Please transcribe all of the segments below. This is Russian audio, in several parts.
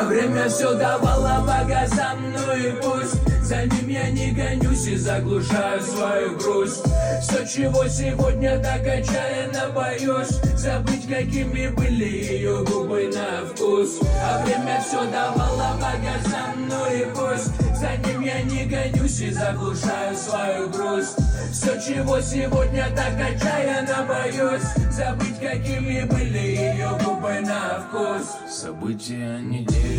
А время все давало по газам, ну и пусть. За ним я не гонюсь и заглушаю свою грусть. Все, чего сегодня так отчаянно боюсь, забыть, какими были ее губы на вкус. А время все давало по газам, ну и пусть. За ним я не гонюсь и заглушаю свою грусть. Все, чего сегодня так отчаянно боюсь, забыть, какими были ее губы на вкус. События недели.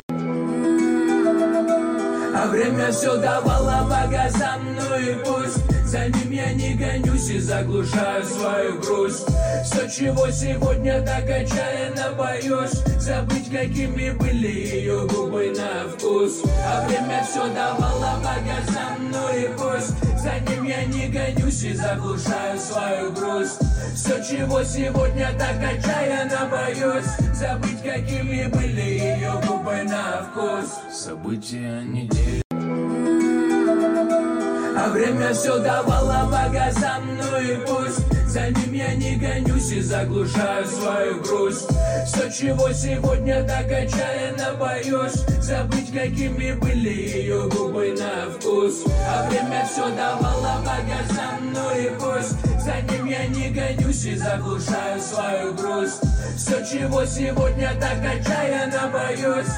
А время все давало по газам, ну и пусть. За ним я не гонюсь и заглушаю свою грусть. Все, чего сегодня так отчаянно боюсь, забыть, какими были ее губы на вкус. А время все давало по газам, ну и пусть. За ним я не гонюсь и заглушаю свою грусть. Все, чего сегодня так отчаянно боюсь, забыть, какими были ее губы на вкус. События недели. А время все давало по газам, ну и пусть. За ним я не гонюсь и заглушаю свою грусть. Все, чего сегодня так отчаянно боюсь, забыть, какими были ее губы на вкус. А время все давало по газам, ну и пусть. За ним я не гонюсь и заглушаю свою грусть. Все, чего сегодня так отчаянно боюсь.